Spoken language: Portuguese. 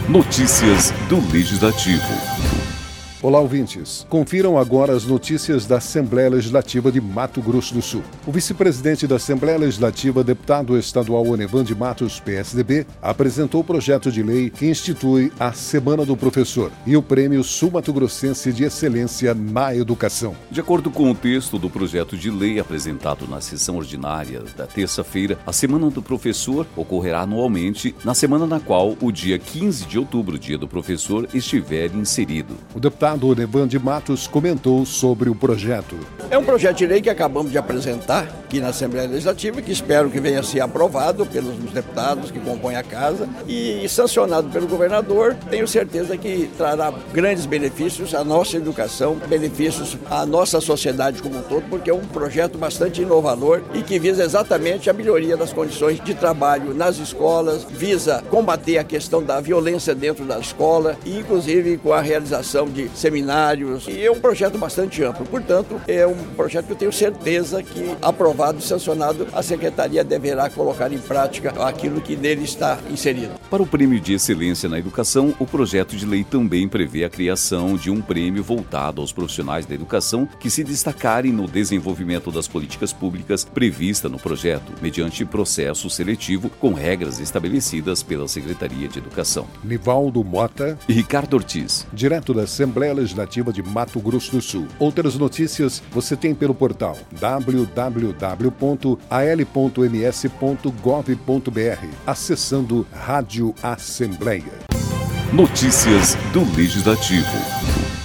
Notícias do Legislativo. Olá, ouvintes. Confiram agora as notícias da Assembleia Legislativa de Mato Grosso do Sul. O vice-presidente da Assembleia Legislativa, deputado estadual Onevande Matos, PSDB, apresentou o projeto de lei que institui a Semana do Professor e o Prêmio Sul-Mato-Grossense de Excelência na Educação. De acordo com o texto do projeto de lei apresentado na sessão ordinária da terça-feira, a Semana do Professor ocorrerá anualmente na semana na qual o dia 15 de outubro, dia do professor, estiver inserido. O deputado Onevande Matos comentou sobre o projeto. É um projeto de lei que acabamos de apresentar aqui na Assembleia Legislativa, que espero que venha a ser aprovado pelos deputados que compõem a casa e sancionado pelo governador. Tenho certeza que trará grandes benefícios à nossa educação, benefícios à nossa sociedade como um todo, porque é um projeto bastante inovador e que visa exatamente a melhoria das condições de trabalho nas escolas, visa combater a questão da violência dentro da escola e inclusive com a realização de seminários. E é um projeto bastante amplo, portanto, é um projeto que eu tenho certeza que, aprovado e sancionado, a Secretaria deverá colocar em prática aquilo que nele está inserido. Para o Prêmio de Excelência na Educação, o projeto de lei também prevê a criação de um prêmio voltado aos profissionais da educação que se destacarem no desenvolvimento das políticas públicas prevista no projeto, mediante processo seletivo com regras estabelecidas pela Secretaria de Educação. Nivaldo Mota e Ricardo Ortiz, direto da Assembleia Legislativa de Mato Grosso do Sul. Outras notícias você tem pelo portal www.al.ms.gov.br, acessando Rádio Assembleia. Notícias do Legislativo.